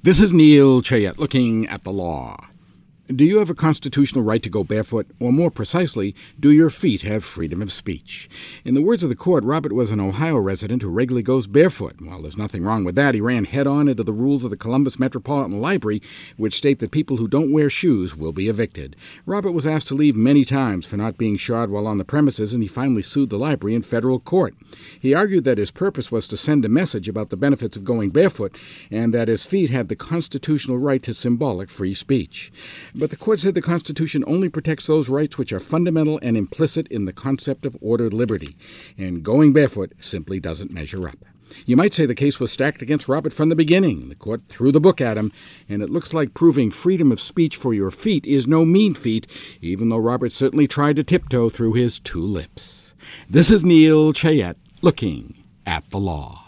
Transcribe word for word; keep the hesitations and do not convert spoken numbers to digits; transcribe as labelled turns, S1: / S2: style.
S1: This is Neil Chayette looking at the law. Do you have a constitutional right to go barefoot, or more precisely, do your feet have freedom of speech? In the words of the court, Robert was an Ohio resident who regularly goes barefoot. While there's nothing wrong with that, he ran head-on into the rules of the Columbus Metropolitan Library, which state that people who don't wear shoes will be evicted. Robert was asked to leave many times for not being shod while on the premises, and he finally sued the library in federal court. He argued that his purpose was to send a message about the benefits of going barefoot, and that his feet had the constitutional right to symbolic free speech. But the court said the Constitution only protects those rights which are fundamental and implicit in the concept of ordered liberty, and going barefoot simply doesn't measure up. You might say the case was stacked against Robert from the beginning. The court threw the book at him, and it looks like proving freedom of speech for your feet is no mean feat, even though Robert certainly tried to tiptoe through his two lips. This is Neil Chayette looking at the law.